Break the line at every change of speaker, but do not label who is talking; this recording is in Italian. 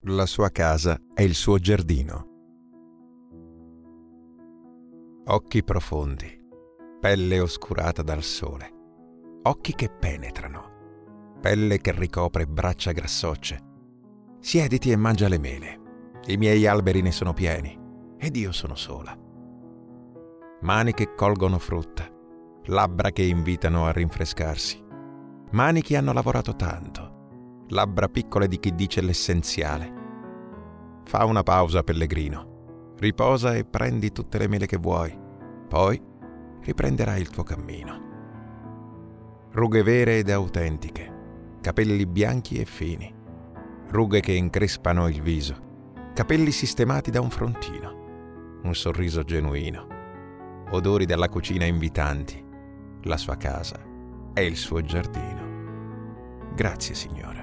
La sua casa è il suo giardino. Occhi profondi, pelle oscurata dal sole, occhi che penetrano, pelle che ricopre braccia grassocce. Siediti e mangia le mele. I miei alberi ne sono pieni ed io sono sola. Mani che colgono frutta, labbra che invitano a rinfrescarsi. Mani che hanno lavorato tanto, labbra piccole di chi dice l'essenziale. Fa una pausa, pellegrino. Riposa e prendi tutte le mele che vuoi. Poi riprenderai il tuo cammino. Rughe vere ed autentiche, capelli bianchi e fini, rughe che increspano il viso, capelli sistemati da un frontino, un sorriso genuino, odori della cucina invitanti. La sua casa è il suo giardino. Grazie, Signore.